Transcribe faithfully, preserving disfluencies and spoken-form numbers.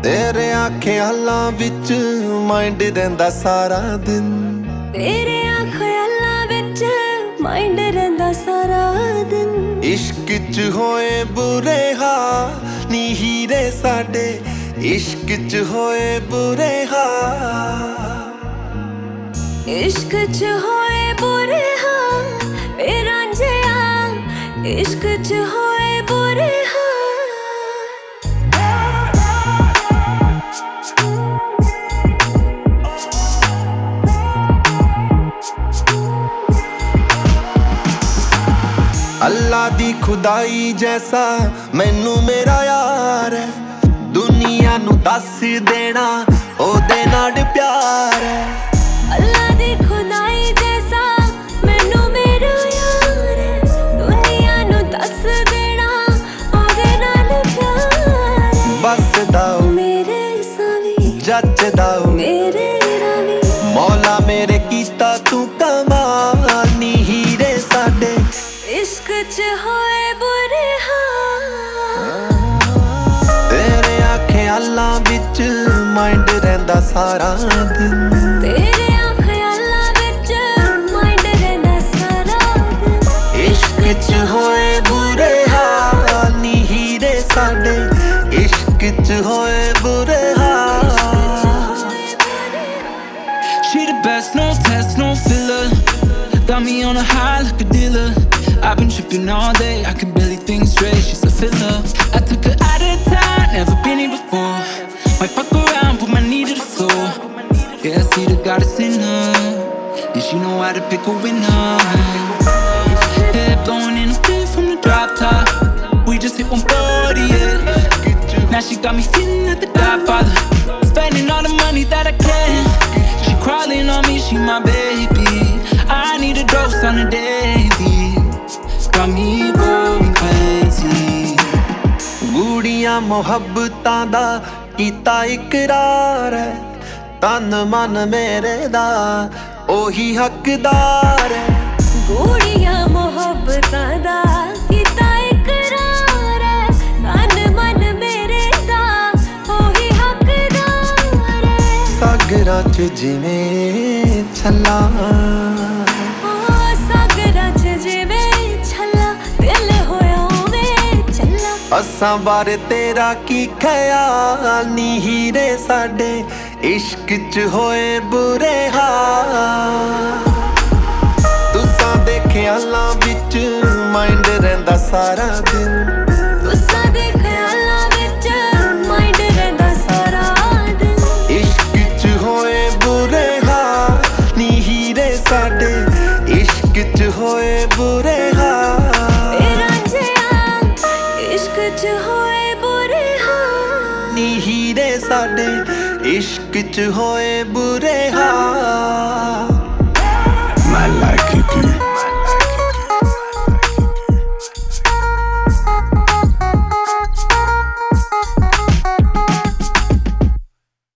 तेरे ख्यालां विच माइंड रहिंदा सारा दिन, तेरे ख्यालां विच माइंड रहिंदा सारा दिन। इश्क च होए बुरे हाल नी हीरे साडे, इश्क च होए बुरे हाल, इश्क च होए बुरे हाल वे रांझिया, इश्क च होए बुरे हाल। अल्लाह दी खुदाई जैसा मैनू मेरा यार है, दुनिया नू दस देना ओदे नाल प्यार है। अल्लाह दी खुदाई जैसा मैनू मेरा यार है, दुनिया नू दस देना ओदे नाल प्यार है। बस दाओ मेरे सावी जच दाओ मेरे रावी, मौला मेरे कीता तू कमाल नी हीरे साडे, इश्क च होए बुरे हाल। तेरे ख्यालां विच माइंड रहिंदा सारा दिन, तेरे ख्यालां विच माइंड रहिंदा सारा दिन। इश्क च होए बुरे हाल नी हीरे साडे, इश्क च होए बुरे हाल। She the best, no test, no filler. Got me on a high like a dealer. I've been tripping all day, I can barely think straight. She's a filler. I took her out of town, never been here before. Might fuck around, put my knee to the floor. Yeah, I see the goddess in her, and she know how to pick a winner. Yeah, blowing in the wind from the drop top. We just hit one forty, yeah. Now she got me feeling at the Godfather, spending all the money that I can. She crawling on me, she my baby. I need a dose on a daily. Got me going crazy. गूड़ियां मुहब्बतां दा कीता इकरार है, तन मन मेरे दा ओही हकदार है। गूड़ियां मुहब्बतां दा कीता इकरार है, तन मन मेरे दा ओही हकदार है। सागरां च जिवें छल्ला, असां बारे तेरा की ख्याल नी हीरे साडे, इश्क च होए बुरे हाल। तुसां दे ख्यालां विच माइंड रहिंदा सारा दिन, तुसां दे ख्यालां विच माइंड रहिंदा सारा दिन। इश्क च होए बुरे हाल नी हीरे साडे, इश्क च होए बुरे हाल। इश्क च होए बुरे हाल नी हीरे साडे, इश्क च होए बुरे हाल।